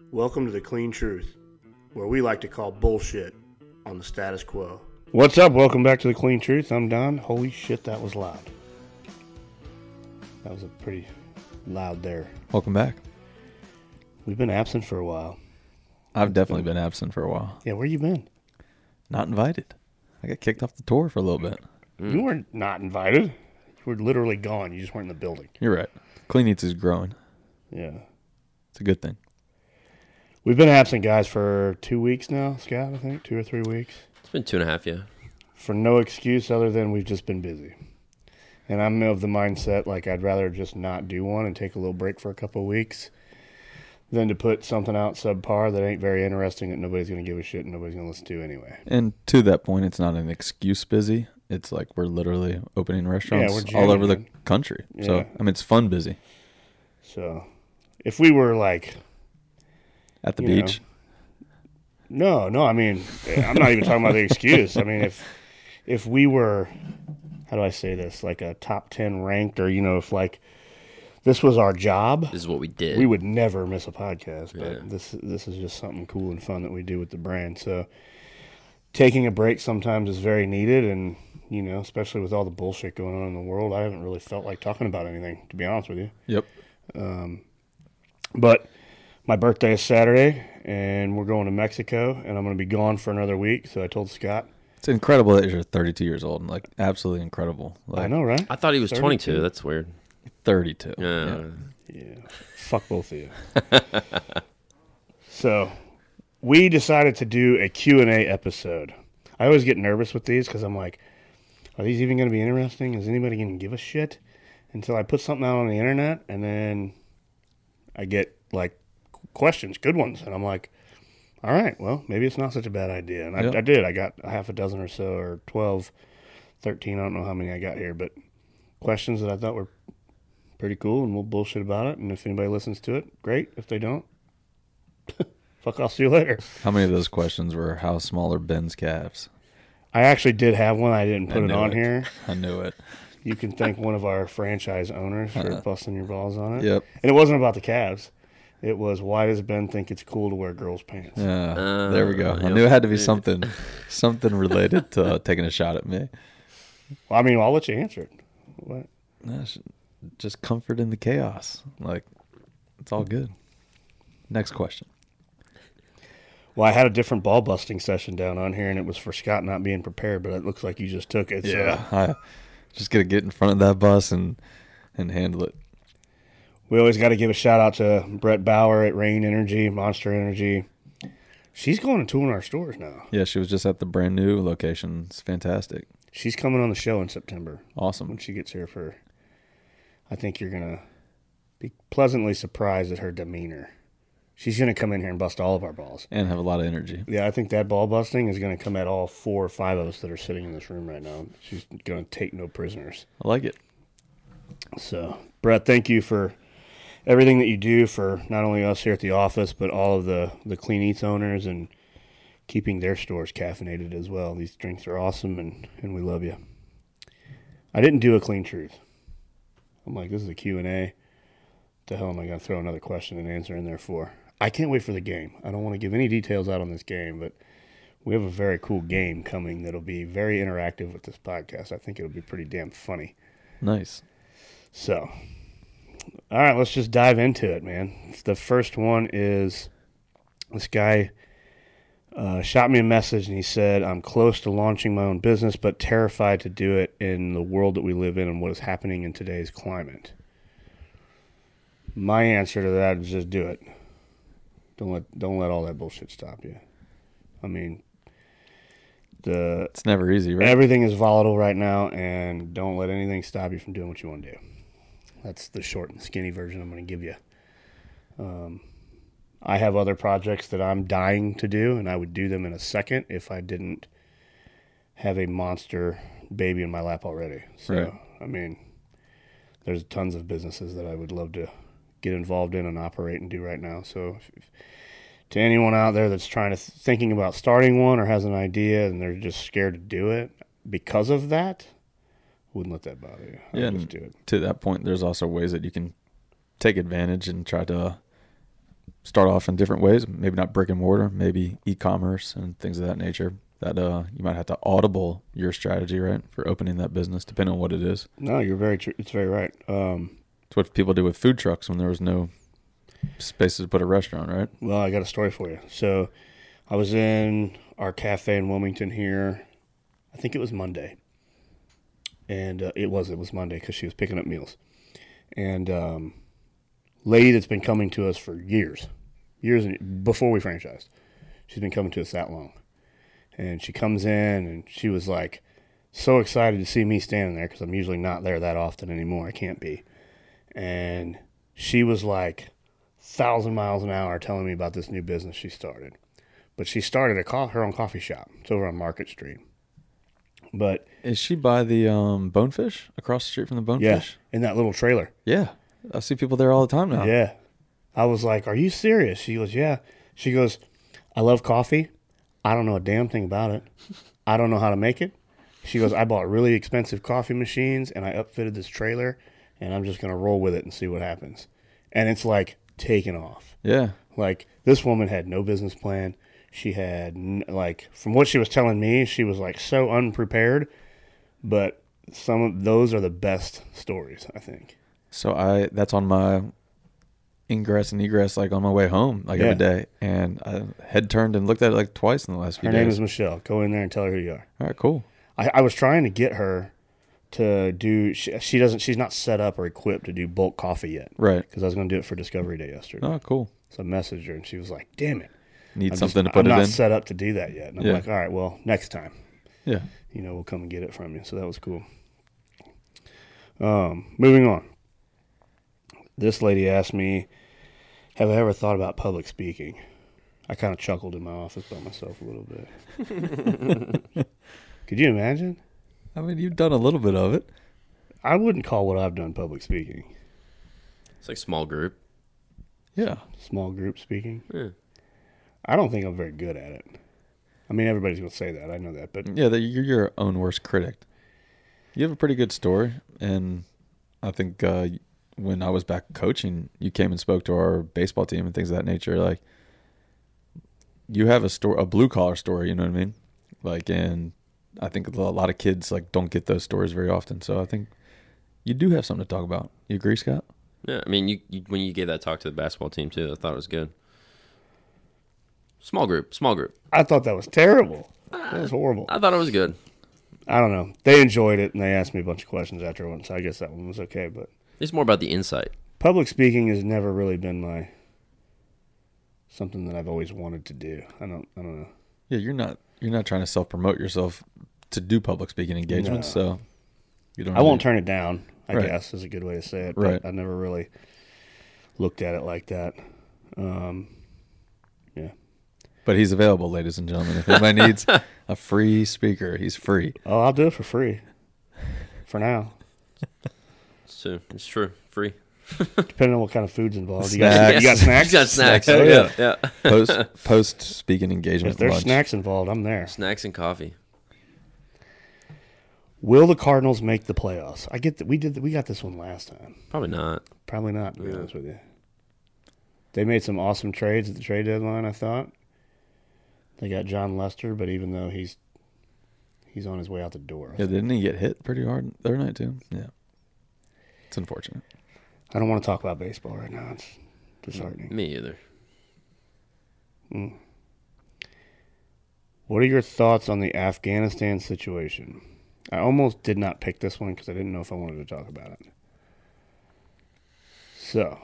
Welcome to The Clean Truth, where we like to call bullshit on the status quo. What's up? Welcome back to The Clean Truth. I'm Don. Holy shit, that was loud. That was a pretty loud there. Welcome back. We've been absent for a while. I've definitely been absent for a while. Yeah, where you been? Not invited. I got kicked off the tour for a little bit. You weren't not invited. You were literally gone. You just weren't in the building. You're right. Clean Eats is growing. Yeah. It's a good thing. We've been absent, guys, for 2 weeks now, Scott, I think. 2 or 3 weeks. It's been 2.5, yeah. For no excuse other than we've just been busy. And I'm of the mindset, like, I'd rather just not do one and take a little break for a couple of weeks than to put something out subpar that ain't very interesting that nobody's going to give a shit and nobody's going to listen to anyway. And to that point, it's not an excuse busy. It's like we're literally opening restaurants we're all over the jamming. country. Yeah. So, I mean, it's fun busy. So, if we were, like... At the You beach. No, I mean, I'm not even talking about the excuse. I mean, if we were, how do I say this, like a top 10 ranked, or, you know, if like this was our job, This is what we did. we would never miss a podcast. But Yeah. this is just something cool and fun that we do with the brand. So taking a break sometimes is very needed, and, you know, especially with all the bullshit going on in the world, I haven't really felt like talking about anything, to be honest with you. Yep. But my birthday is Saturday, and we're going to Mexico, and I'm going to be gone for another week. So I told Scott. It's incredible that you're 32 years old. Like, absolutely incredible. Like, I know, right? I thought he was 32. 22. That's weird. 32. Yeah. Yeah. Fuck both of you. So we decided to do a Q&A episode. I always get nervous with these because I'm like, are these even going to be interesting? Is anybody going to give a shit? Until I put something out on the internet, and then I get, like, questions, good ones. And I'm like, all right, well, maybe it's not such a bad idea. And Yep. I did. I got a half a dozen or so, or 12, 13, I don't know how many I got here, but questions that I thought were pretty cool, and we'll bullshit about it. And if anybody listens to it, great. If they don't, fuck, I'll see you later. How many of those questions were, how small are Ben's calves? I actually did have one. I didn't put I it knew on it. here. I knew it. You can thank one of our franchise owners for busting your balls on it. Yep. And it wasn't about the calves. It was, why does Ben think it's cool to wear girls' pants? Yeah. There we go. I yep. knew it had to be something related to taking a shot at me. Well, I mean, I'll let you answer it. What? That's just comfort in the chaos. Like, it's all good. Next question. Well, I had a different ball busting session down on here, and it was for Scott not being prepared, but it looks like you just took it. So I just got to get in front of that bus and handle it. we always got to give a shout out to Brett Bauer at Rain Energy, Monster Energy. She's going to tour in our stores now. Yeah, she was just at the brand new location. It's fantastic. She's coming on the show in September. Awesome. When she gets here for, I think you're going to be pleasantly surprised at her demeanor. She's going to come in here and bust all of our balls. And have a lot of energy. Yeah, I think that ball busting is going to come at all 4 or 5 of us that are sitting in this room right now. She's going to take no prisoners. I like it. So, Brett, thank you for everything that you do for not only us here at the office, but all of the Clean Eats owners, and keeping their stores caffeinated as well. These drinks are awesome, and we love you. I didn't do a Clean Truth. I'm like, this is a Q&A. The hell am I going to throw another question and answer in there for? I can't wait for the game. I don't want to give any details out on this game, but we have a very cool game coming that'll be very interactive with this podcast. I think it'll be pretty damn funny. Nice. So, all right, let's just dive into it, man. The first one is this guy shot me a message, and he said, I'm close to launching my own business, but terrified to do it in the world that we live in and what is happening in today's climate. My answer to that is just do it. Don't let all that bullshit stop you. I mean, It's never easy, right? everything is volatile right now, and don't let anything stop you from doing what you want to do. That's the short and skinny version I'm going to give you. I have other projects that I'm dying to do, and I would do them in a second if I didn't have a monster baby in my lap already. So, Right. I mean, there's tons of businesses that I would love to get involved in and operate and do right now. So to anyone out there that's thinking about starting one or has an idea and they're just scared to do it because of that, wouldn't let that bother you. I Yeah, would and just do it. to that point, there's also ways that you can take advantage and try to start off in different ways, maybe not brick and mortar, maybe e-commerce and things of that nature, that you might have to audible your strategy, right, for opening that business, depending on what it is. No, you're very true. It's very right. It's what people do with food trucks when there was no spaces to put a restaurant, right? Well, I got a story for you. So I was in our cafe in Wilmington here. I think it was Monday. And it was Monday because she was picking up meals. And lady that's been coming to us for years before we franchised. She's been coming to us that long. And she comes in and she was like so excited to see me standing there because I'm usually not there that often anymore. I can't be. And she was like 1,000 miles an hour telling me about this new business she started. But she started her own coffee shop. It's over on Market Street. But is she by the Bonefish, across the street from the Bonefish? Yeah, in that little trailer. Yeah. I see people there all the time now. Yeah. I was like, are you serious? She goes, yeah. She goes, I love coffee. I don't know a damn thing about it. I don't know how to make it. She goes, I bought really expensive coffee machines and I upfitted this trailer and I'm just going to roll with it and see what happens. And it's like taking off. Yeah. Like this woman had no business plan. She had like, from what she was telling me, she was like so unprepared, but some of those are the best stories, I think. So that's on my ingress and egress, like on my way home, like every day. And I had turned and looked at it like twice in the last few days. Her name is Michelle. Go in there and tell her who you are. All right, cool. I was trying to get her to do, she's not set up or equipped to do bulk coffee yet. Right. Because I was going to do it for Discovery Day yesterday. Oh, cool. So I messaged her and she was like, damn it. Need something to put it in. I'm not set up to do that yet. And I'm like, all right, well, next time. Yeah. We'll come and get it from you. So that was cool. Moving on. This lady asked me, have I ever thought about public speaking? I kind of chuckled in my office by myself a little bit. Could you imagine? I mean, you've done a little bit of it. I wouldn't call what I've done public speaking. It's like small group. Yeah. Small group speaking? Yeah. I don't think I'm very good at it. I mean, everybody's going to say that. I know that. But yeah, you're your own worst critic. You have a pretty good story. And I think when I was back coaching, you came and spoke to our baseball team and things of that nature. Like, you have a blue-collar story, you know what I mean? Like, and I think a lot of kids like don't get those stories very often. So I think you do have something to talk about. You agree, Scott? Yeah, I mean, you when you gave that talk to the basketball team too, I thought it was good. Small group. I thought that was terrible. That was horrible. I thought it was good. I don't know. They enjoyed it, and they asked me a bunch of questions after one, so I guess that one was okay. But It's more about the insight. public speaking has never really been something that I've always wanted to do. I don't know. Yeah, you're not trying to self-promote yourself to do public speaking engagements, No. so you don't. I won't turn it down, I Right. guess is a good way to say it. Right. But I never really looked at it like that. Yeah. But he's available, ladies and gentlemen. If anybody needs a free speaker, he's free. Oh, I'll do it for free. For now. It's true. Free. Depending on what kind of food's involved. You Snacks. got snacks? You got snacks. Oh, yeah. Yeah. Post speaking engagement. If there's lunch. snacks involved, I'm there. Snacks and coffee. Will the Cardinals make the playoffs? I get that we got this one last time. Probably not. Probably not, to be Yeah. honest with you. They made some awesome trades at the trade deadline, I thought. They got John Lester, but even though he's on his way out the door. Yeah, didn't he get hit pretty hard the other night too? Yeah, it's unfortunate. I don't want to talk about baseball right now. It's disheartening. Me either. What are your thoughts on the Afghanistan situation? I almost did not pick this one because I didn't know if I wanted to talk about it. So,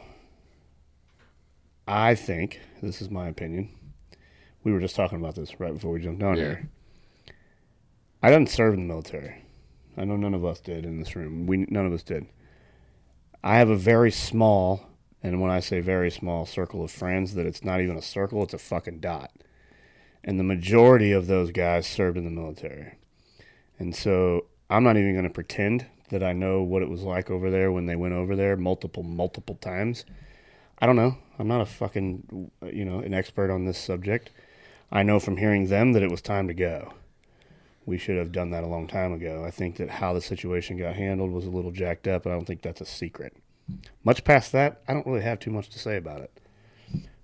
I think, this is my opinion, we were just talking about this right before we jumped on here. I didn't serve in the military. I know none of us did in this room. None of us did. I have a very small, and when I say very small, circle of friends that it's not even a circle, it's a fucking dot. And the majority of those guys served in the military. And so I'm not even going to pretend that I know what it was like over there when they went over there multiple times. I don't know. I'm not a fucking, an expert on this subject. I know from hearing them that it was time to go. We should have done that a long time ago. I think that how the situation got handled was a little jacked up, and I don't think that's a secret. Much past that, I don't really have too much to say about it.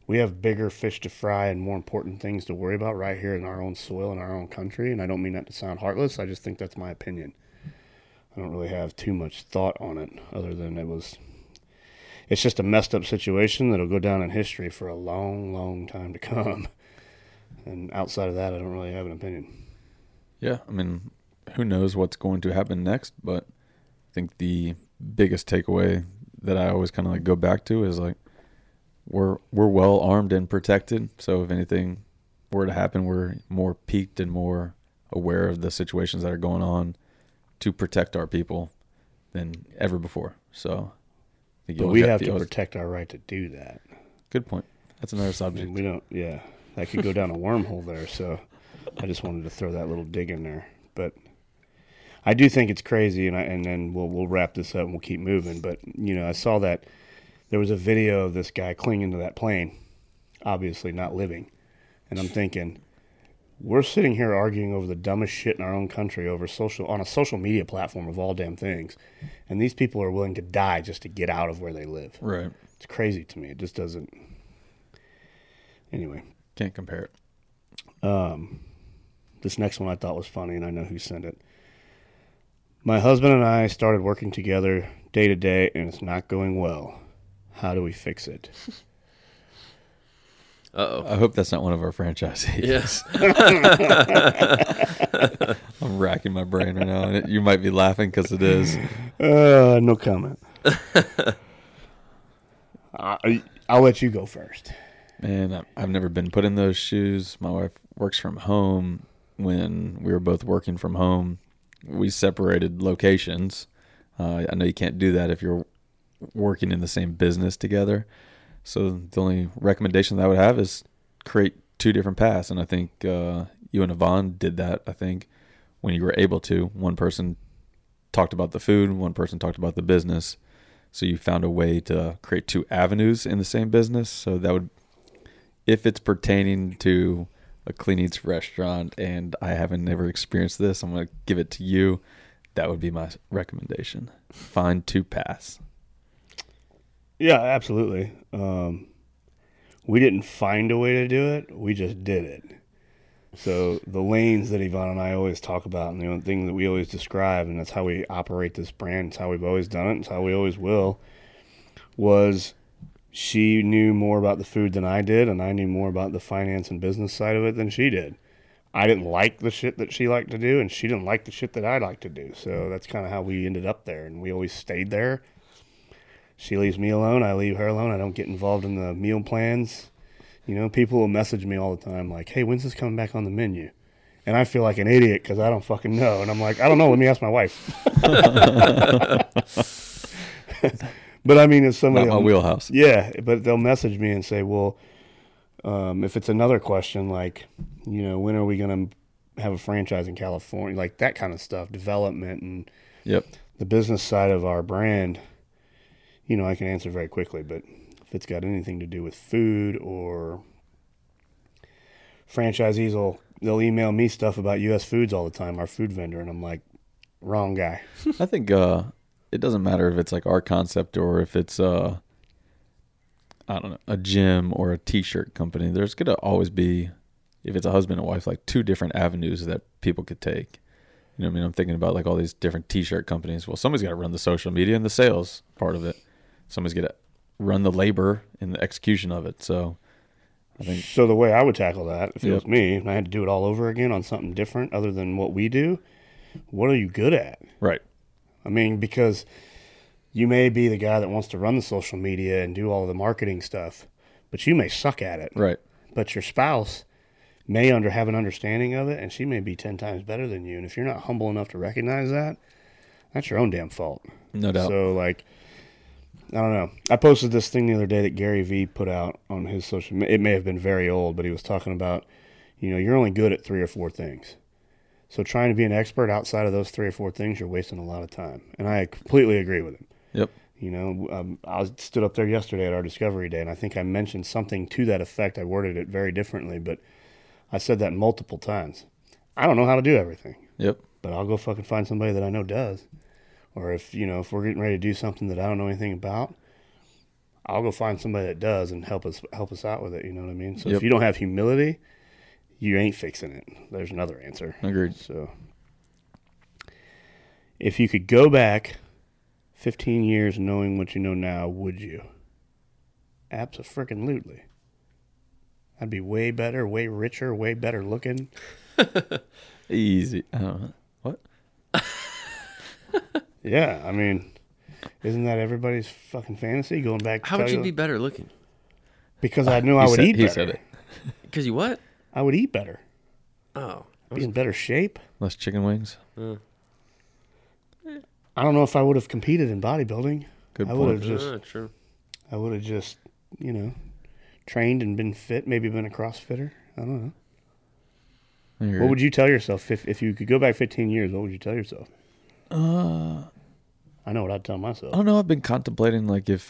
we have bigger fish to fry and more important things to worry about right here in our own soil in our own country. And I don't mean that to sound heartless. I just think that's my opinion. I don't really have too much thought on it other than it's just a messed up situation that'll go down in history for a long, long time to come. And outside of that, I don't really have an opinion. Yeah, I mean, who knows what's going to happen next, but I think the biggest takeaway that I always kind of like go back to is like we're well armed and protected. So if anything were to happen, we're more peaked and more aware of the situations that are going on to protect our people than ever before. So I think But we have to protect our right to do that. Good point. That's another I subject. mean, we don't, yeah, that could go down a wormhole there. So I just wanted to throw that little dig in there. But I do think it's crazy, and then we'll wrap this up and we'll keep moving. But, you know, I saw that there was a video of this guy clinging to that plane, obviously not living. And I'm thinking, we're sitting here arguing over the dumbest shit in our own country on a social media platform of all damn things. And these people are willing to die just to get out of where they live. Right. It's crazy to me. It just doesn't. Anyway. Can't compare it. This next one I thought was funny, and I know who sent it. My husband and I started working together day to day, and it's not going well. How do we fix it? Uh-oh. I hope that's not one of our franchisees. Yes. I'm racking my brain right now, and you might be laughing because it is. No comment. I'll let you go first. Man, I've never been put in those shoes. My wife works from home. When we were both working from home, we separated locations. I know you can't do that if you're working in the same business together. So the only recommendation that I would have is create two different paths. And I think you and Yvonne did that, I think, when you were able to. One person talked about the food, one person talked about the business. So you found a way to create two avenues in the same business. So that would, if it's pertaining to a Clean Eats restaurant and I haven't never experienced this, I'm going to give it to you. That would be my recommendation. Find two paths. Yeah, absolutely. We didn't find a way to do it. We just did it. So the lanes that Yvonne and I always talk about and the thing that we always describe, and that's how we operate this brand, it's how we've always done it, it's how we always will, was she knew more about the food than I did, and I knew more about the finance and business side of it than she did. I didn't like the shit that she liked to do, and she didn't like the shit that I liked to do. So that's kind of how we ended up there, and we always stayed there. She leaves me alone, I leave her alone. I don't get involved in the meal plans. You know, people will message me all the time like, hey, when's this coming back on the menu? And I feel like an idiot because I don't fucking know. And I'm like, I don't know, let me ask my wife. But I mean, if somebody... Not my wheelhouse. Yeah, but they'll message me and say, well, if it's another question like, you know, when are we going to have a franchise in California? Like that kind of stuff, development and the business side of our brand, you know, I can answer very quickly. But if it's got anything to do with food or franchisees, they'll email me stuff about U.S. Foods all the time, our food vendor, and I'm like, wrong guy. I think it doesn't matter if it's like our concept or if it's I don't know, a gym or a t-shirt company. There's going to always be, if it's a husband and wife, like two different avenues that people could take. You know what I mean? I'm thinking about like all these different t-shirt companies. Well, somebody's got to run the social media and the sales part of it. Somebody's got to run the labor and the execution of it. So I think... So the way I would tackle that, if it was me, and I had to do it all over again on something different other than what we do, what are you good at? Right. I mean, because you may be the guy that wants to run the social media and do all of the marketing stuff, but you may suck at it. Right. But your spouse may have an understanding of it, and she may be 10 times better than you. And if you're not humble enough to recognize that, that's your own damn fault. No doubt. So, like, I don't know. I posted this thing the other day that Gary Vee put out on his social media. It may have been very old, but he was talking about, you know, you're only good at 3 or 4 things. So trying to be an expert outside of those 3 or 4 things, you're wasting a lot of time. And I completely agree with him. Yep. You know, I stood up there yesterday at our Discovery Day, and I think I mentioned something to that effect. I worded it very differently, but I said that multiple times. I don't know how to do everything. Yep. But I'll go fucking find somebody that I know does. Or if we're getting ready to do something that I don't know anything about, I'll go find somebody that does and help us out with it. You know what I mean? So Yep. if you don't have humility, you ain't fixing it. There's another answer. Agreed. So if you could go back 15 years knowing what you know now, would you? Abso-freaking-lutely. I'd be way better, way richer, way better looking. Easy. I don't know. What? Yeah, I mean, isn't that everybody's fucking fantasy going back? How would you be better looking? Because I knew I would eat better. He said it. Because you what? I would eat better. Oh. Be in better shape. Less chicken wings. I don't know if I would have competed in bodybuilding. Good I would point. have True. I would have just, trained and been fit, maybe been a CrossFitter. I don't know. You're What right. would you tell yourself if you could go back 15 years? What would you tell yourself? I know what I'd tell myself. I don't know. I've been contemplating if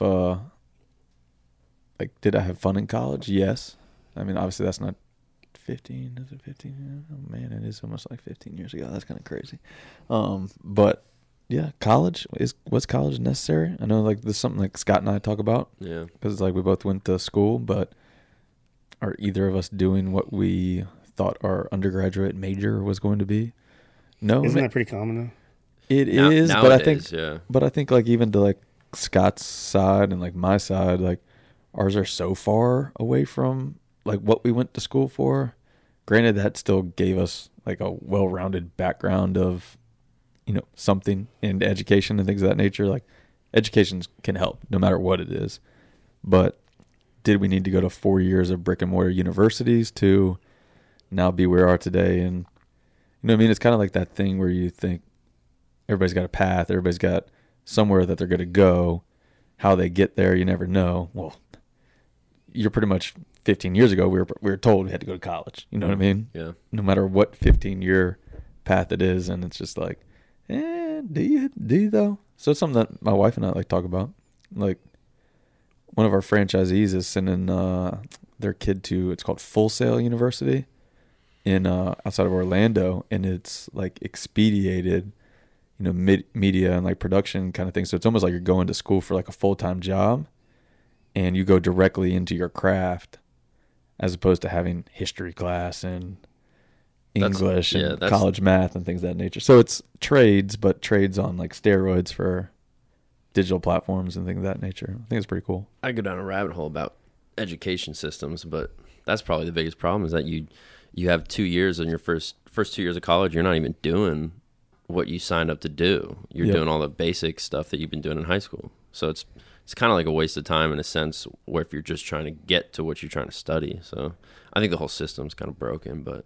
did I have fun in college? Yes. I mean, obviously that's not 15. Is it 15? Oh man, it is almost like 15 years ago. That's kind of crazy. But yeah, college was college necessary? I know there's something like Scott and I talk about Yeah. because we both went to school, but are either of us doing what we thought our undergraduate major was going to be? No. Isn't that pretty common though? It is, but I think yeah. But I think even to Scott's side and my side, ours are so far away from what we went to school for. Granted, that still gave us a well-rounded background of, something in education and things of that nature. Education can help no matter what it is. But did we need to go to 4 years of brick and mortar universities to now be where we are today? And you know what I mean? It's kind of like that thing where you think, everybody's got a path. Everybody's got somewhere that they're going to go. How they get there, you never know. Well, you're pretty much 15 years ago, we were told we had to go to college. You know what I mean? Yeah. No matter what 15-year path it is. And it's just do you though? So it's something that my wife and I talk about. One of our franchisees is sending their kid to, it's called Full Sail University in outside of Orlando. And it's expedited, media and production kind of thing. So it's almost like you're going to school for a full-time job and you go directly into your craft as opposed to having history class and English and college math and things of that nature. So it's trades, but trades on steroids for digital platforms and things of that nature. I think it's pretty cool. I go down a rabbit hole about education systems, but that's probably the biggest problem is that you have 2 years in your first 2 years of college. You're not even doing what you signed up to do. You're doing all the basic stuff that you've been doing in high school. So it's kind of like a waste of time in a sense where if you're just trying to get to what you're trying to study. So I think the whole system's kind of broken, but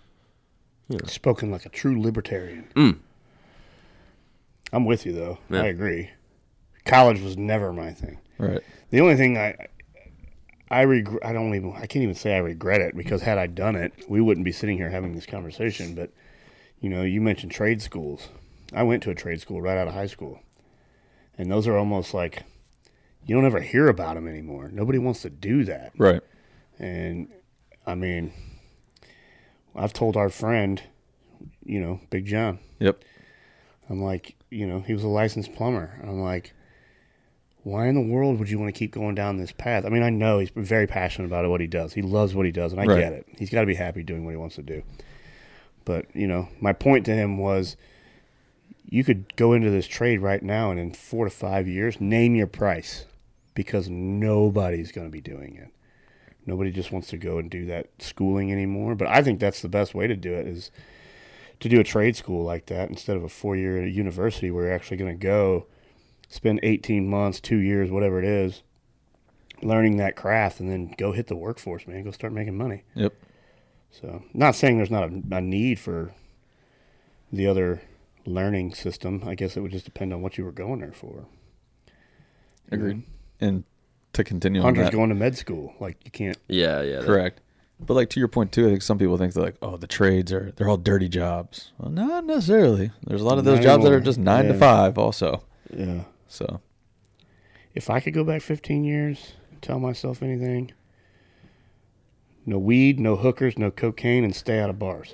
Spoken like a true libertarian. I'm with you though. Yeah. I agree. College was never my thing. Right. The only thing I regret, I can't even say I regret it because had I done it, we wouldn't be sitting here having this conversation. But you mentioned trade schools. I went to a trade school right out of high school, and those are almost you don't ever hear about them anymore. Nobody wants to do that. Right. And I mean, I've told our friend, Big John. Yep. I'm he was a licensed plumber. I'm why in the world would you want to keep going down this path? I mean, I know he's very passionate about what he does. He loves what he does, and I get it. He's got to be happy doing what he wants to do. But, my point to him was you could go into this trade right now and in 4 to 5 years, name your price because nobody's going to be doing it. Nobody just wants to go and do that schooling anymore. But I think that's the best way to do it is to do a trade school like that instead of a 4-year university where you're actually going to go spend 18 months, 2 years, whatever it is, learning that craft and then go hit the workforce, man. Go start making money. Yep. So not saying there's not a need for the other learning system. I guess it would just depend on what you were going there for. Agreed. And to continue on Hunter's that. going to med school. You can't. yeah. Correct. But to your point too, I think some people think they're the trades they're all dirty jobs. Well, not necessarily. There's a lot of those Not jobs that anymore. are just 9 to Yeah. 5 also. Yeah. So If I could go back 15 years, tell myself anything, no weed, no hookers, no cocaine, and stay out of bars.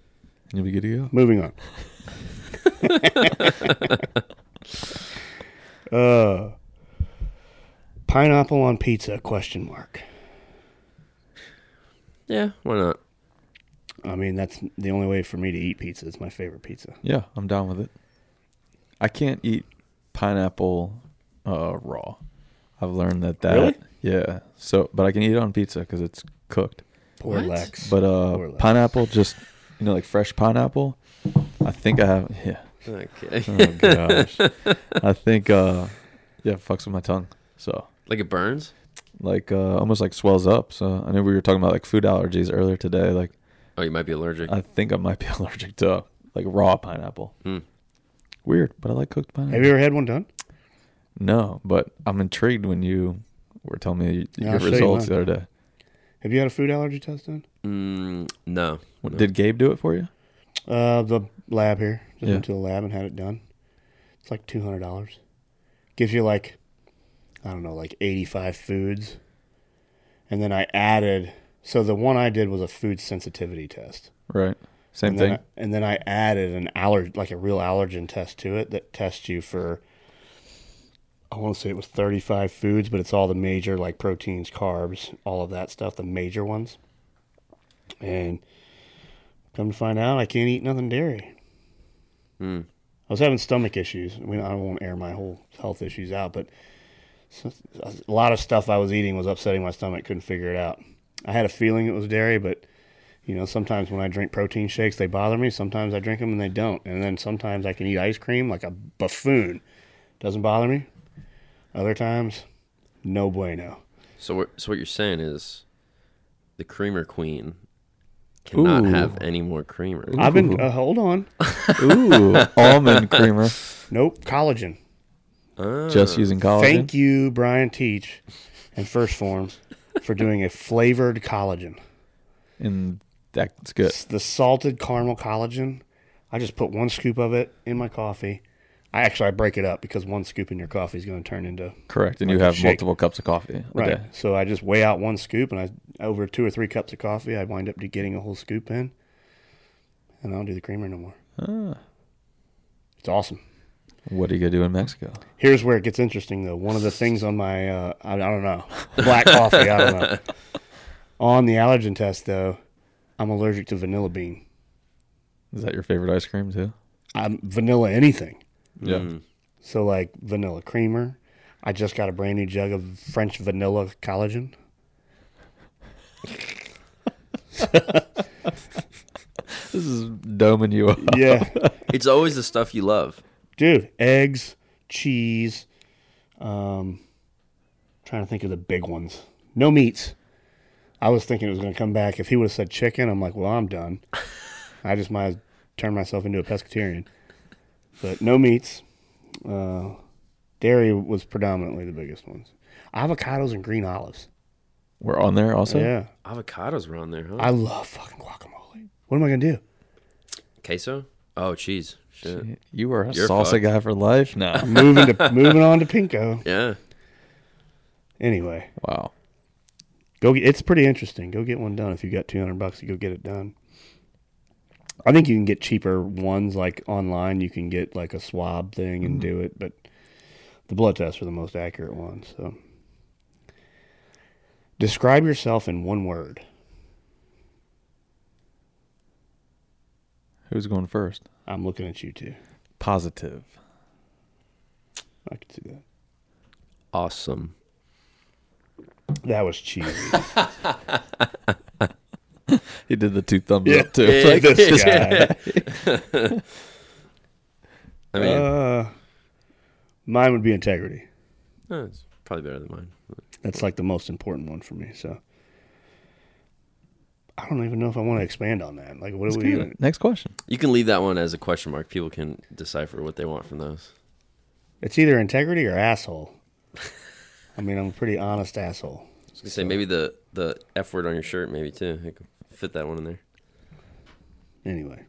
you'll be good to go. Moving on. Pineapple on pizza? Question mark. Yeah, why not? I mean, that's the only way for me to eat pizza. It's my favorite pizza. Yeah, I'm down with it. I can't eat pineapple raw. I've learned that. Really? Yeah. So, but I can eat it on pizza because it's cooked. Poor What? Lex. But Poor Lex. pineapple, just like fresh pineapple. I think I have. Yeah. Okay. Oh gosh. I think it fucks with my tongue. So Like it burns? almost like swells up. So I know we were talking about like food allergies earlier today. Like Oh, you might be allergic. I think I might be allergic to like raw pineapple. Mm. Weird, but I like cooked pineapple. Have you ever had one done? No, but I'm intrigued when you were telling me Yeah, your I'll show you results mine. the other day. Have you had a food allergy test done? No. What, No. did Gabe do it for you? The lab here. Just Yeah. went to the lab and had it done. It's like $200. Gives you like, I don't know, like 85 foods. And then I added, so the one I did was a food sensitivity test. Right. Same and thing. Then and then I added an like a real allergen test to it that tests you for, I want to say it was 35 foods, but it's all the major like proteins, carbs, all of that stuff, the major ones. And come to find out, I can't eat nothing dairy. Mm. I was having stomach issues. I mean, I won't air my whole health issues out, but a lot of stuff I was eating was upsetting my stomach. Couldn't figure it out. I had a feeling it was dairy, but sometimes when I drink protein shakes, they bother me. Sometimes I drink them and they don't. And then sometimes I can eat ice cream like a buffoon. Doesn't bother me. Other times, no bueno. So what you're saying is the creamer queen cannot Ooh. have any more creamer. I've been, hold on. Ooh, almond creamer. Nope, collagen. Just using collagen. Thank you, Brian Teach and First Form, for doing a flavored collagen. And that's good. The salted caramel collagen. I just put 1 scoop of it in my coffee. I break it up because 1 scoop in your coffee is going to turn into Correct. And like you a have shake. multiple cups of coffee. right. Okay. So I just weigh out 1 scoop, and over 2 or 3 cups of coffee, I wind up getting a whole scoop in, and I don't do the creamer no more. Ah. It's awesome. What are you going to do in Mexico? Here's where it gets interesting, though. One of the things on my I don't know, black coffee. I don't know. On the allergen test, though, I'm allergic to vanilla bean. Is that your favorite ice cream too? I'm vanilla anything. Yeah. Mm. So like vanilla creamer. I just got a brand new jug of French vanilla collagen. This is doming you up. Yeah. It's always the stuff you love. Dude, eggs, cheese. Trying to think of the big ones. No meats. I was thinking it was going to come back. If he would have said chicken, I'm like, well, I'm done. I just might have turned myself into a pescatarian. But no meats. Dairy was predominantly the biggest ones. Avocados and green olives. We're on there also? Yeah. Avocados were on there, huh? I love fucking guacamole. What am I going to do? Queso? Oh, cheese. Shit. You are a You're salsa fucked. guy for life now. Moving on to Pinko. Yeah. Anyway, Wow. it's pretty interesting. Go get one done. If you got $200, you go get it done. I think you can get cheaper ones like online. You can get like a swab thing and do it, but the blood tests are the most accurate ones. So, describe yourself in 1 word. Who's going first? I'm looking at you two. Positive. I can see that. Awesome. That was cheesy. He did the 2 thumbs Yeah. up too. Yeah. This guy. I mean, Mine would be integrity. it's probably better than mine. That's like the most important one for me. So I don't even know if I want to expand on that. Like, what Let's do we do even? it. Next question. You can leave that one as a question mark. People can decipher what they want from those. It's either integrity or asshole. I mean, I'm a pretty honest asshole. I was gonna say maybe the F word on your shirt, maybe too. You can fit that one in there. Anyway,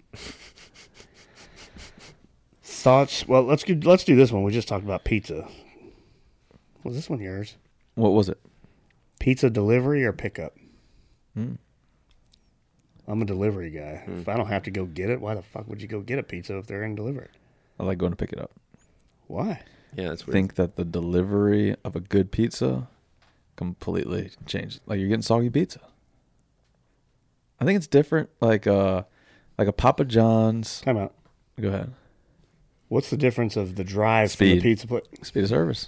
thoughts. Well, let's do this one. We just talked about pizza. Was this one yours? What was it? Pizza delivery or pickup? Hmm. I'm a delivery guy. If I don't have to go get it, why the fuck would you go get a pizza if they're going to deliver it? I like going to pick it up. Why? Yeah, that's weird. think that the delivery of a good pizza completely changed. Like you're getting soggy pizza. I think it's different. Like a Papa John's. Time out. Go ahead. What's the difference of the drive from Speed. the pizza place? Speed of service.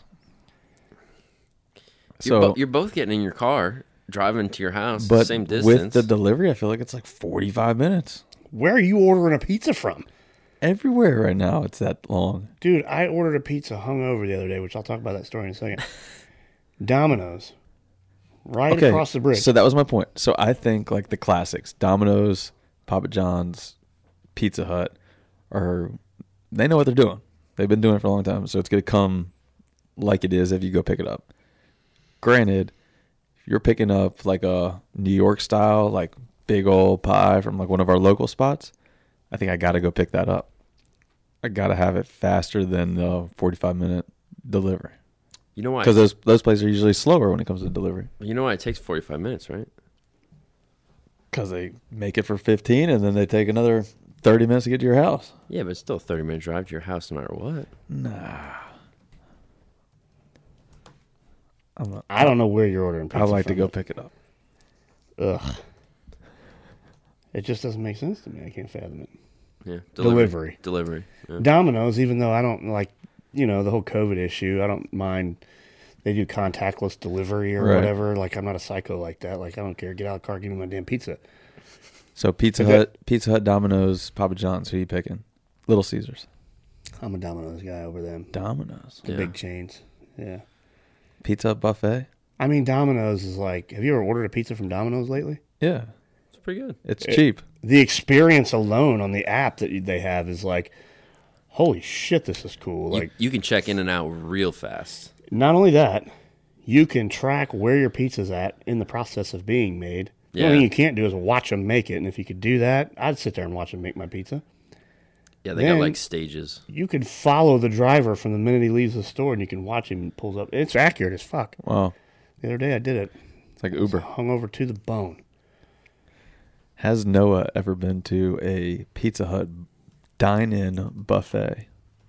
You're, So, you're both getting in your car, driving to your house, but same distance. with the delivery, I feel like it's like 45 minutes. Where are you ordering a pizza from? Everywhere right now, it's that long. Dude, I ordered a pizza hungover the other day, which I'll talk about that story in a second. Domino's. Right across the bridge. So that was my point. So I think like the classics, Domino's, Papa John's, Pizza Hut, they know what they're doing. They've been doing it for a long time. So it's going to come like it is if you go pick it up. Granted, if you're picking up like a New York style, like big old pie from like one of our local spots, I think I got to go pick that up. I got to have it faster than the 45-minute delivery. You know why? Because those places are usually slower when it comes to delivery. You know why it takes 45 minutes, right? Because they make it for 15 and then they take another 30 minutes to get to your house. Yeah, but it's still a 30-minute drive to your house no matter what. Nah. I don't know where you're ordering pizza I like to from. go pick it up. Ugh. It just doesn't make sense to me. I can't fathom it. Yeah. Delivery. Delivery. Yeah. Domino's, even though I don't like, the whole COVID issue, I don't mind. They do contactless delivery or Right. whatever. Like, I'm not a psycho like that. Like, I don't care. Get out of the car, give me my damn pizza. So Pizza Hut, Domino's, Papa John's. Who are you picking? Little Caesars. I'm a Domino's guy over them. Domino's. The Yeah. big chains. Yeah. Pizza Hut buffet. I mean, Domino's is like, have you ever ordered a pizza from Domino's lately? Yeah, It's pretty good. it's cheap. The experience alone on the app that they have is like, holy shit, this is cool. Like, You can check in and out real fast. not only that, you can track where your pizza's at in the process of being made. The only Yeah. thing you can't do is watch them make it. And if you could do that, I'd sit there and watch them make my pizza. Yeah, they Then- got like stages. You could follow the driver from the minute he leaves the store, and you can watch him pulls up. It's accurate as fuck. Wow, The other day I did it. it's like Uber. Hung over to the bone. Has Noah ever been to a Pizza Hut dine-in buffet?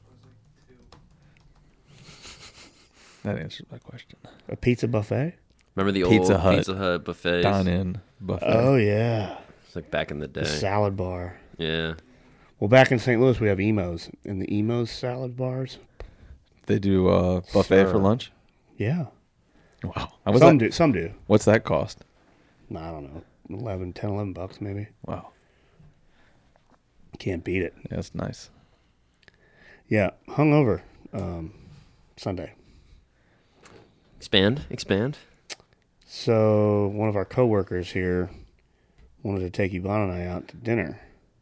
That answers my question. A pizza buffet? Remember the Pizza old Hut. Pizza Hut buffets? Dine-in buffet. Oh, yeah. It's like back in the The day. salad bar. Yeah. Well, back in St. Louis, we have Emo's. And the Emo's salad bars? They do buffet Sir. for lunch. Yeah. Wow. How was Some that? do. Some do. What's that cost? No, I don't know. 11 bucks maybe. Wow. Can't beat it. Yeah, that's nice. Yeah. Hungover Sunday. Expand. So one of our coworkers here wanted to take Yvonne and I out to dinner.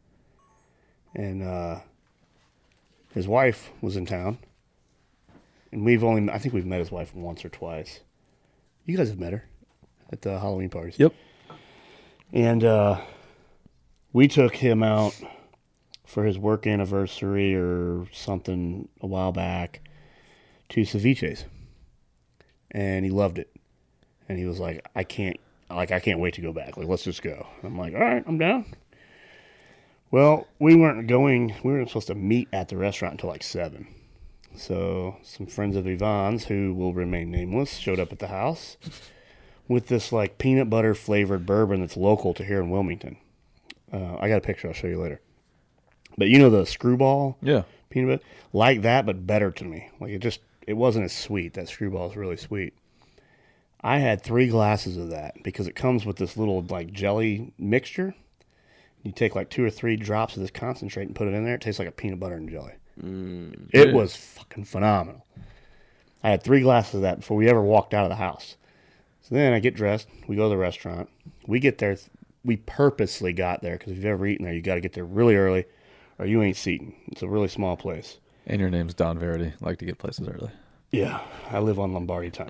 And his wife was in town. And I think we've met his wife once or twice. You guys have met her at the Halloween parties. Yep. And we took him out for his work anniversary or something a while back to Ceviche's. And he loved it. And he was like, I can't wait to go back. Like, let's just go. I'm like, all right, I'm down. Well, we weren't supposed to meet at the restaurant until like 7. So some friends of Yvonne's, who will remain nameless, showed up at the house with this like peanut butter flavored bourbon that's local to here in Wilmington. I got a picture I'll show you later. But you know the Screwball Yeah. peanut butter? Like that, but better to me. Like it wasn't as sweet. That Screwball is really sweet. I had 3 glasses of that because it comes with this little like jelly mixture. You take like 2 or 3 drops of this concentrate and put it in there. It tastes like a peanut butter and jelly. It was fucking phenomenal. I had 3 glasses of that before we ever walked out of the house. So then I get dressed. We go to the restaurant. We get there. We purposely got there because if you've ever eaten there, you got to get there really early or you ain't seating. It's a really small place. And your name's Don Verity. Like to get places early. Yeah, I live on Lombardi time.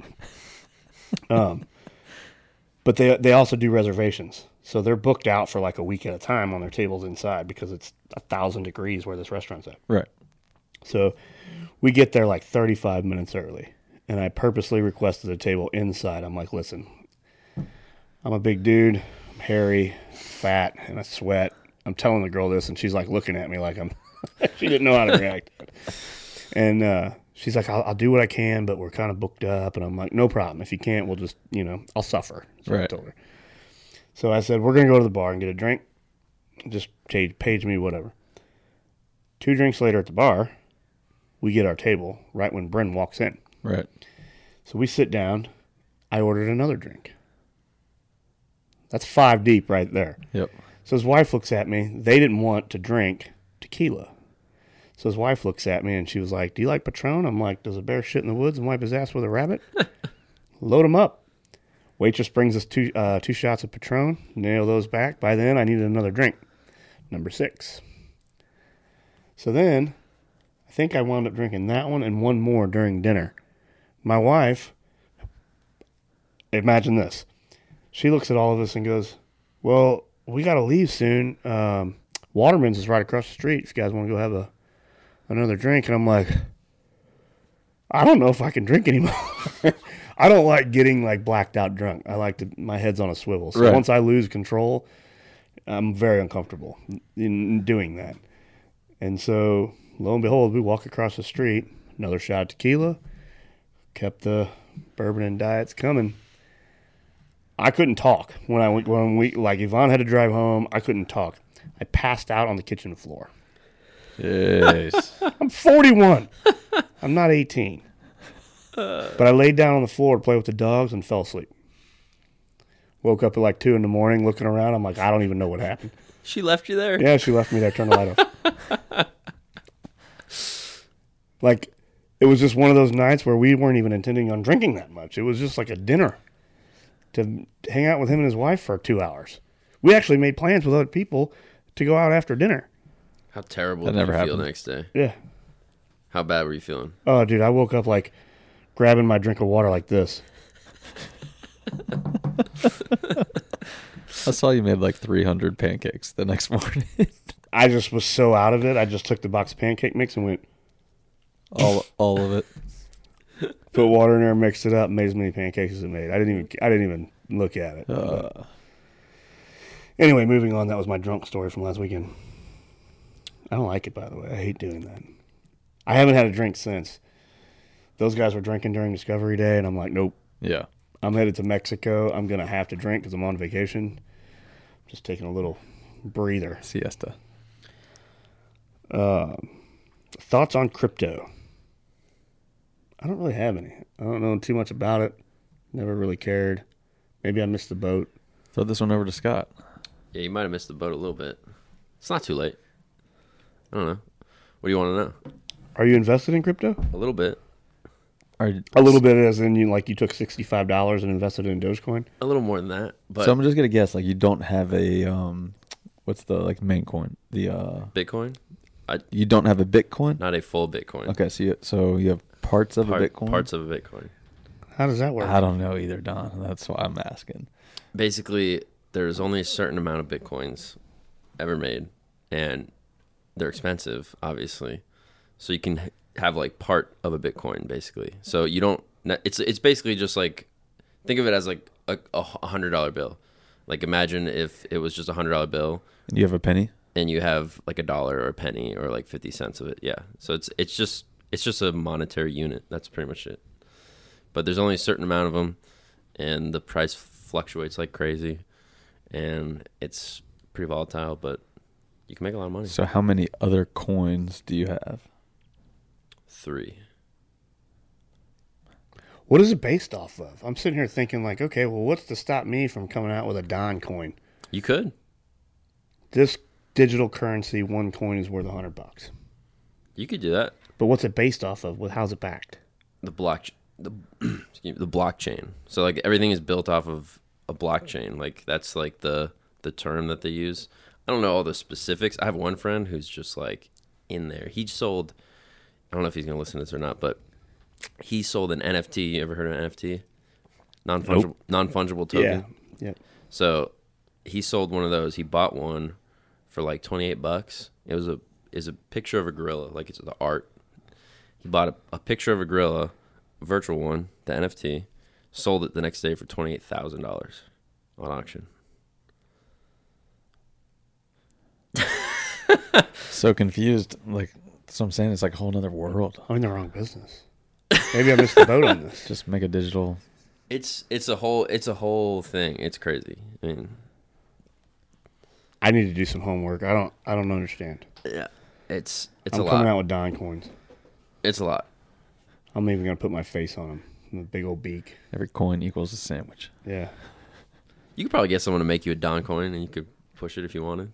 But they also do reservations. So they're booked out for like a week at a time on their tables inside because it's 1,000 degrees where this restaurant's at. Right. So we get there like 35 minutes early. And I purposely requested a table inside. I'm like, listen, I'm a big dude. I'm hairy, fat, and I sweat. I'm telling the girl this, and she's like looking at me like she didn't know how to react. And she's like, I'll do what I can, but we're kind of booked up. And I'm like, no problem. If you can't, we'll just, I'll suffer. So I Right. told her. So I said, we're going to go to the bar and get a drink. Just page me, whatever. 2 drinks later at the bar, we get our table right when Bryn walks in. Right. So we sit down. I ordered another drink. That's 5 deep right there. Yep. So his wife looks at me. They didn't want to drink tequila. So his wife looks at me and she was like, do you like Patron? I'm like, does a bear shit in the woods and wipe his ass with a rabbit? Load him up. Waitress brings us 2 shots of Patron. Nail those back. By then, I needed another drink. Number 6. So then, I think I wound up drinking that one and one more during dinner. My wife, imagine this. She looks at all of us and goes, well, we got to leave soon. Waterman's is right across the street if you guys want to go have another drink. And I'm like, I don't know if I can drink anymore. I don't like getting like blacked out drunk. I like my head's on a swivel. So Right. once I lose control, I'm very uncomfortable in doing that. And so lo and behold, we walk across the street, another shot of tequila, kept the bourbon and diets coming. I couldn't talk when we like Yvonne had to drive home. I couldn't talk. I passed out on the kitchen floor. Yes. I'm 41. I'm not 18. But I laid down on the floor to play with the dogs and fell asleep. Woke up at like 2 a.m. looking around. I'm like, I don't even know what happened. She left you there? Yeah, she left me there. Turned the light off. Like, it was just one of those nights where we weren't even intending on drinking that much. It was just like a dinner to hang out with him and his wife for 2 hours. We actually made plans with other people to go out after dinner. How terrible That did never you feel happened. the next day? Yeah. How bad were you feeling? Oh, dude, I woke up like grabbing my drink of water like this. I saw you made like 300 pancakes the next morning. I just was so out of it. I just took the box of pancake mix and went, all of it. put water in there, mixed it up, made as many pancakes as it made. I didn't even look at it. But anyway, moving on. That was my drunk story from last weekend. I don't like it, by the way. I hate doing that. I haven't had a drink since. Those guys were drinking during Discovery Day, and I'm like, nope. Yeah. I'm headed to Mexico. I'm going to have to drink because I'm on vacation. Just taking a little breather. Siesta. Thoughts on crypto? I don't really have any. I don't know too much about it. Never really cared. Maybe I missed the boat. Throw this one over to Scott. Yeah, you might have missed the boat a little bit. It's not too late. I don't know. What do you want to know? Are you invested in crypto? A little bit. A little bit, as in you took $65 and invested in Dogecoin. A little more than that. But So I'm just gonna guess, like, you don't have a what's the main coin? The Bitcoin? you don't have a Bitcoin? Not a full Bitcoin. Okay, so you have parts of a Bitcoin. Parts of a Bitcoin. How does that work? I don't know either, Don. That's why I'm asking. Basically, there's only a certain amount of Bitcoins ever made, and they're expensive, obviously. So you can have like part of a Bitcoin, basically. So you don't. It's basically just like, think of it as like a $100 bill. Like imagine if it was just a $100 bill, And you have a penny? and you have like $1 or a penny or like 50 cents of it. Yeah. So it's just a monetary unit. That's pretty much it. But there's only a certain amount of them, and the price fluctuates like crazy, and it's pretty volatile. But you can make a lot of money. So how many other coins do you have? 3. What is it based off of? I'm sitting here thinking like, okay, well, what's to stop me from coming out with a Don coin? You could. This digital currency, one coin is worth $100. You could do that. But what's it based off of? How's it backed? The blockchain. So like everything is built off of a blockchain. Like that's like the term that they use. I don't know all the specifics. I have one friend who's just like in there. He sold, I don't know if he's going to listen to this or not, but he sold an NFT. You ever heard of an NFT? Non-fungible token. Yeah. So he sold one of those. He bought one for like $28. It was a picture of a gorilla, like it's the art. He bought a picture of a gorilla, a virtual one, the NFT, sold it the next day for $28,000 on auction. So confused. Like, That's what I'm saying. It's like a whole other world. I'm in the wrong business. Maybe I missed the boat on this. Just make a digital. It's a whole thing. It's crazy. I mean, I need to do some homework. I don't understand. yeah, it's I'm a coming lot. out with Don coins. It's a lot. I'm even gonna put my face on them. The big old beak. Every coin equals a sandwich. Yeah. You could probably get someone to make you a Don coin, and you could push it if you wanted.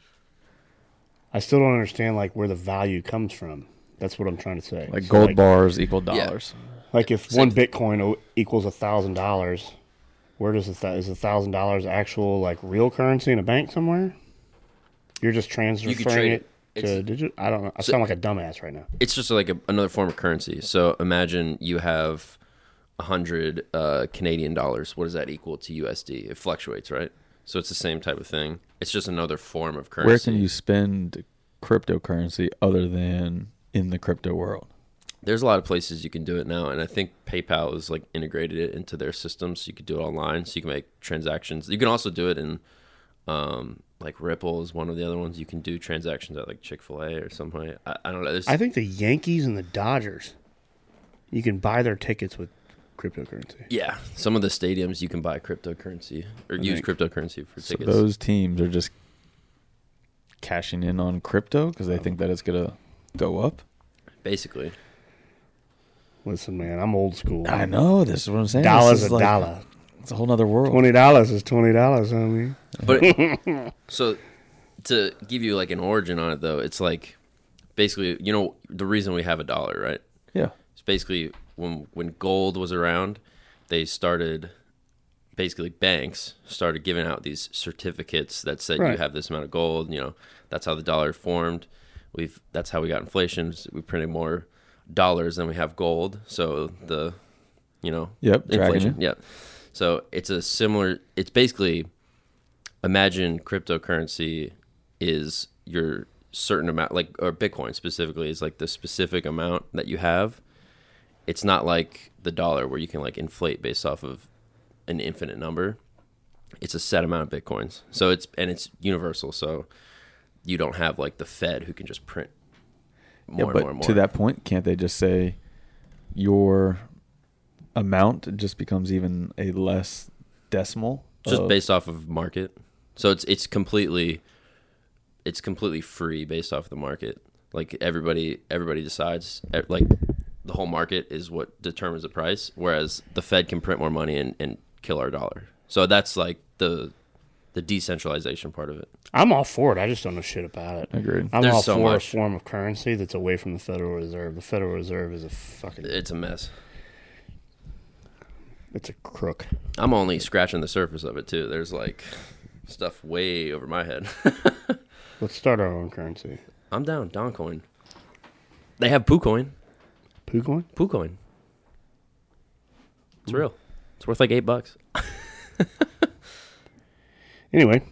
I still don't understand like where the value comes from. That's what I'm trying to say. Like So, gold bars equal dollars. Like if Same. one Bitcoin equals $1,000, where does is $1,000 actual like real currency in a bank somewhere? You're just transferring trade it it. to digital. I don't know. I sound like a dumbass right now. It's just like another form of currency. So imagine you have 100 Canadian dollars. What does that equal to USD? It fluctuates, right? So it's the same type of thing. It's just another form of currency. Where can you spend cryptocurrency other than in the crypto world? There's a lot of places you can do it now, and I think PayPal has like integrated it into their system, so you could do it online. So you can make transactions. You can also do it in like Ripple is one of the other ones. You can do transactions at like Chick-fil-A or something. I don't know. I think the Yankees and the Dodgers, you can buy their tickets with cryptocurrency. Yeah, some of the stadiums you can buy cryptocurrency or use think- cryptocurrency for So tickets. those teams are just cashing in on crypto because they think that it's going to go up. Basically. Listen, man, I'm old school. I know. This is what I'm saying. Dollar's This is a like- dollar. It's a whole other world. $20 is $20, homie. But so to give you like an origin on it though, it's like basically, you know, the reason we have a dollar, right? Yeah. It's basically when gold was around, they started basically banks started giving out these certificates that said you Right. have this amount of gold, you know, that's how the dollar formed. That's how we got inflation. We printed more dollars than we have gold. So the, you know, Yep, dragging inflation. you. Yeah. So it's basically, imagine cryptocurrency is your certain amount, like, or Bitcoin specifically is like the specific amount that you have. It's not like the dollar where you can like inflate based off of an infinite number. It's a set amount of Bitcoins. So it's universal. So you don't have like the Fed who can just print more and but more and more. to that point, can't they just say your amount just becomes even a less decimal? Just based off of market. So it's completely free based off the market. Like everybody decides, like the whole market is what determines the price, whereas the Fed can print more money and kill our dollar. So that's like the decentralization part of it. I'm all for it. I just don't know shit about it. Agreed. I'm There's all so for much. a form of currency that's away from the Federal Reserve. The Federal Reserve is a fucking... It's a mess. It's a crook. I'm only scratching the surface of it too. There's like stuff way over my head. Let's start our own currency. I'm down. Doncoin. They have PooCoin. PooCoin? PooCoin. It's real. It's worth like $8. Anyway.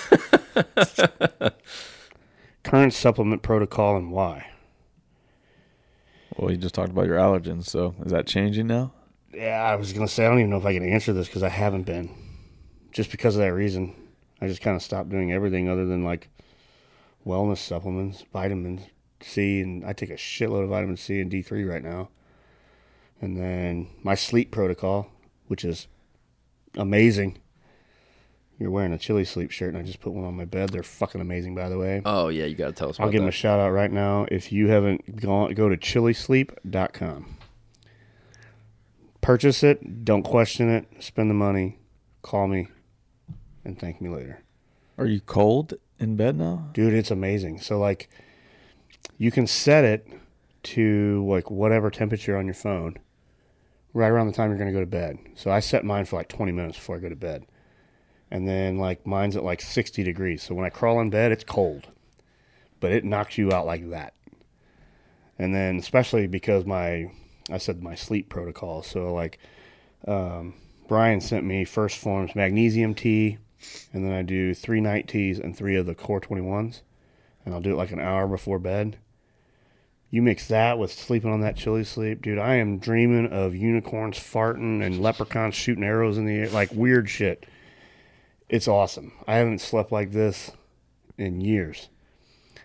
Current supplement protocol and why. Well, you just talked about your allergens, so is that changing now? Yeah, I was going to say, I don't even know if I can answer this because I haven't been. Just because of that reason. I just kind of stopped doing everything other than like wellness supplements, vitamins C, and I take a shitload of vitamin C and D3 right now. And then my sleep protocol, which is amazing. You're wearing a Chili Sleep shirt, and I just put one on my bed. They're fucking amazing, by the way. Oh yeah, you got to tell us about I'll give them a that. shout out right now. If you haven't gone, go to chilisleep.com. Purchase it. Don't question it. Spend the money. Call me and thank me later. Are you cold in bed now? Dude, it's amazing. So, like, you can set it to, like, whatever temperature on your phone right around the time you're going to go to bed. So I set mine for, like, 20 minutes before I go to bed. And then, like, mine's at, like, 60 degrees. So when I crawl in bed, it's cold. But it knocks you out like that. And then, especially because I said my sleep protocol. So, like, Brian sent me First Form's magnesium tea. And then I do 3 night teas and 3 of the Core 21s. And I'll do it like an hour before bed. You mix that with sleeping on that Chili Sleep. Dude, I am dreaming of unicorns farting and leprechauns shooting arrows in the air. Like weird shit. It's awesome. I haven't slept like this in years.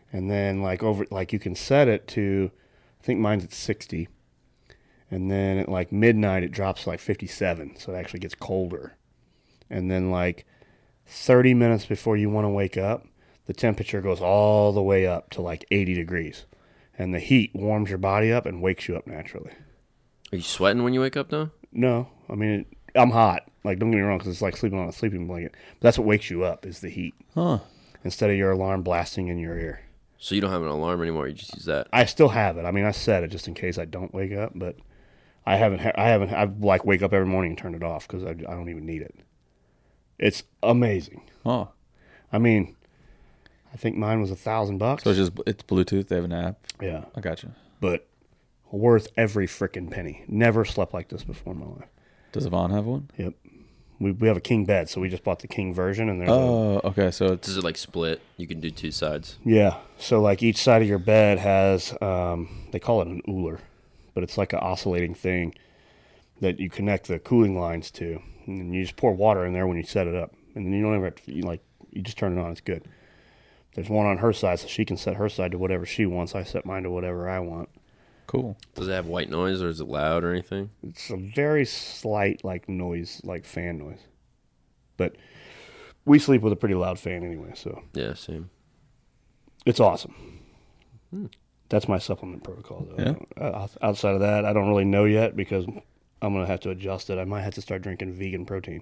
And then you can set it to, I think mine's at 60. And then at like midnight it drops to like 57, so it actually gets colder. And then like 30 minutes before you want to wake up, the temperature goes all the way up to like 80 degrees. And the heat warms your body up and wakes you up naturally. Are you sweating when you wake up, though? No, I mean, I'm hot. Like, don't get me wrong, because it's like sleeping on a sleeping blanket. But that's what wakes you up is the heat. Huh. Instead of your alarm blasting in your ear. So you don't have an alarm anymore. You just use that. I still have it. I mean, I set it just in case I don't wake up, but I like wake up every morning and turn it off because I don't even need it. It's amazing. Huh. I mean, I think mine was $1,000. So it's Bluetooth. They have an app. Yeah, I got you. but worth every frickin' penny. Never slept like this before in my life. Does Yvonne have one? Yep. We have a king bed, so we just bought the king version, and there's Oh, okay. So it's Does it like split? You can do two sides. yeah. So like each side of your bed has they call it an Uller, but it's like an oscillating thing that you connect the cooling lines to, and then you just pour water in there when you set it up, and then you don't ever have to, you just turn it on. It's good. There's one on her side, so she can set her side to whatever she wants. I set mine to whatever I want. cool. Does it have white noise or is it loud or anything? It's a very slight like noise, like fan noise, but we sleep with a pretty loud fan anyway, so Yeah, same. it's awesome. That's my supplement protocol, though. Yeah. Outside of that, I don't really know yet because I'm going to have to adjust it. I might have to start drinking vegan protein.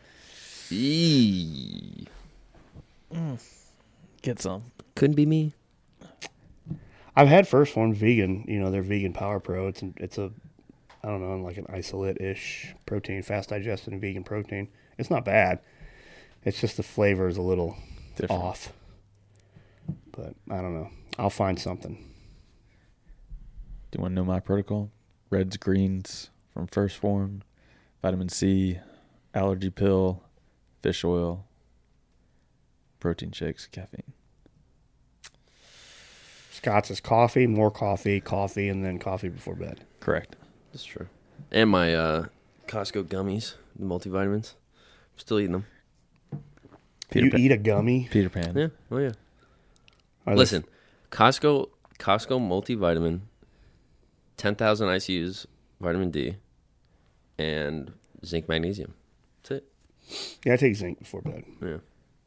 Eee. Get some. Couldn't be me. I've had First Form vegan, their vegan Power Pro. It's a, I don't know, like an isolate-ish protein, fast digested and vegan protein. It's not bad. It's just the flavor is a little Different. off. But I don't know. I'll find something. Do you want to know my protocol? Reds, greens from First Form, vitamin C, allergy pill, fish oil, protein shakes, caffeine. Scott's is coffee, more coffee, and then coffee before bed. Correct. That's true. And my Costco gummies, the multivitamins. I'm still eating them. You eat a gummy? Peter Pan. Yeah. Oh, yeah. Are they- Listen, Costco multivitamin, 10,000 ICUs, vitamin D, and zinc magnesium. That's it. Yeah, I take zinc before bed. Yeah.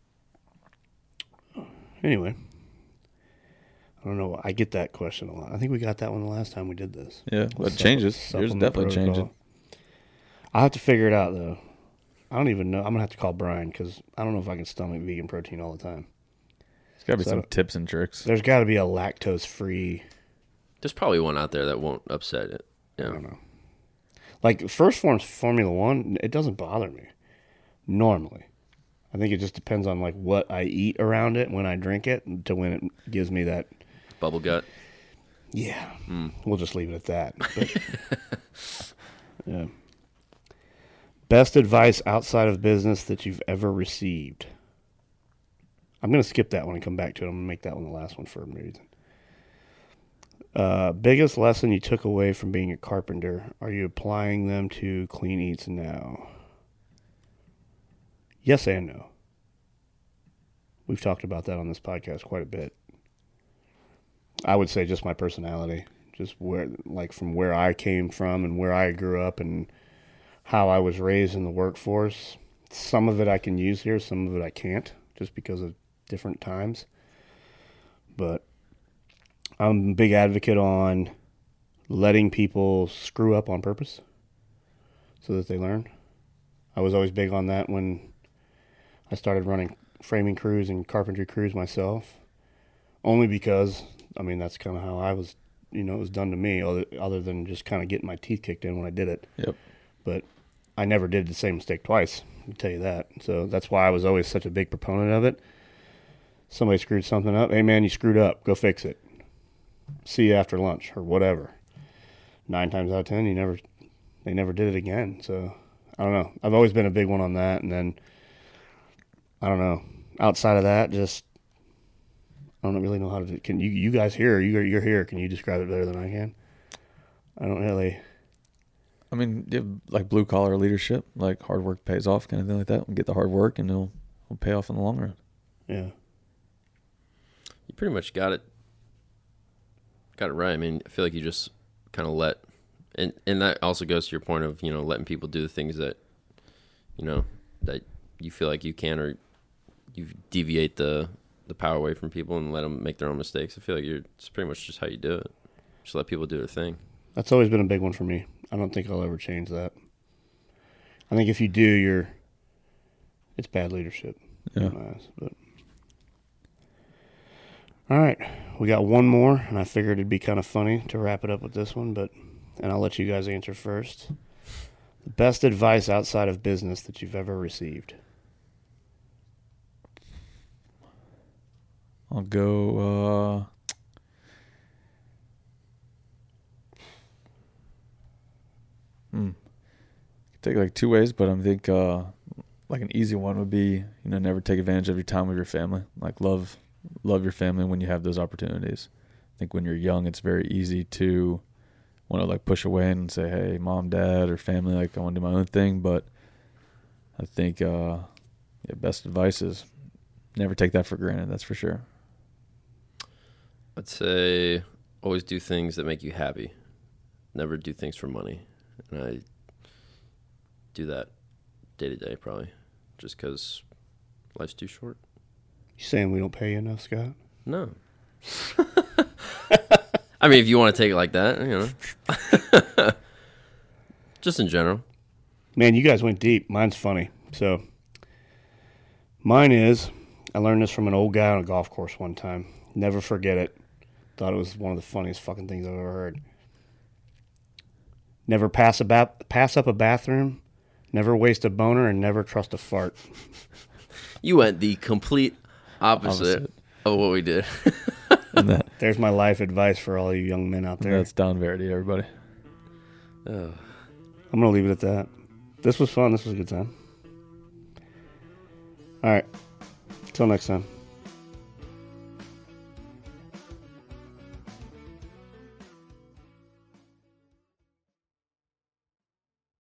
Anyway, I don't know. I get that question a lot. I think we got that one the last time we did this. Yeah, but it changes. Yours Supplement definitely protocol. changing. I'll have to figure it out, though. I don't even know. I'm going to have to call Brian because I don't know if I can stomach vegan protein all the time. There's got to be So- some tips and tricks. There's got to be a lactose-free, There's probably one out there that won't upset it. I Yeah. don't know. Like First Form's Formula One, it doesn't bother me normally. I think it just depends on like what I eat around it when I drink it to when it gives me that. Bubble gut. Yeah, we'll just leave it at that. But, yeah. Best advice outside of business that you've ever received. I'm going to skip that one and come back to it. I'm going to make that one the last one for a reason. Biggest lesson you took away from being a carpenter. Are you applying them to Clean Eats now? Yes and no. We've talked about that on this podcast quite a bit. I would say just my personality, just from where I came from and where I grew up and how I was raised in the workforce. Some of it I can use here, some of it I can't, just because of different times. But I'm a big advocate on letting people screw up on purpose so that they learn. I was always big on that when I started running framing crews and carpentry crews myself, only because, that's kind of how I was, it was done to me, other than just kind of getting my teeth kicked in when I did it. Yep. But I never did the same mistake twice, I'll tell you that. So that's why I was always such a big proponent of it. Somebody screwed something up. Hey, man, you screwed up. Go fix it. See you after lunch or whatever. 9 times out of 10, they never did it again. So I don't know. I've always been a big one on that. And then, I don't know. Outside of that, just, I don't really know how to, can you guys here, you're here. Can you describe it better than I can? I don't really. I mean, you have like blue collar leadership, like hard work pays off, kind of thing like that. Get the hard work, and it'll pay off in the long run. Yeah. you pretty much got it right. I mean, I feel like you just kind of let, and that also goes to your point of, you know, letting people do the things that, you know, that you feel like you can, or you deviate the power away from people and let them make their own mistakes. I feel like it's pretty much just how you do it. Just let people do their thing. That's always been a big one for me. I don't think I'll ever change that. I think if you do, it's bad leadership. Yeah. In my eyes, but. All right, we got one more, and I figured it'd be kind of funny to wrap it up with this one, and I'll let you guys answer first. The best advice outside of business that you've ever received? I'll go. Take like two ways, but I think like an easy one would be, you know, never take advantage of your time with your family. Like love your family when you have those opportunities. I think when you're young, it's very easy to want to like push away and say, hey, mom, dad, or family, like I want to do my own thing. But I think best advice is never take that for granted. That's for sure. I'd say always do things that make you happy. Never do things for money. And I do that day to day probably just because life's too short. You saying we don't pay you enough, Scott? No. I mean, if you want to take it like that, you know. Just in general. Man, you guys went deep. Mine's funny. So mine is, I learned this from an old guy on a golf course one time. Never forget it. Thought it was one of the funniest fucking things I've ever heard. Never pass up a bathroom, never waste a boner, and never trust a fart. You went the complete opposite of what we did. And there's my life advice for all you young men out there. That's Don Verity, everybody. Oh. I'm going to leave it at that. This was fun. This was a good time. All right. Until next time.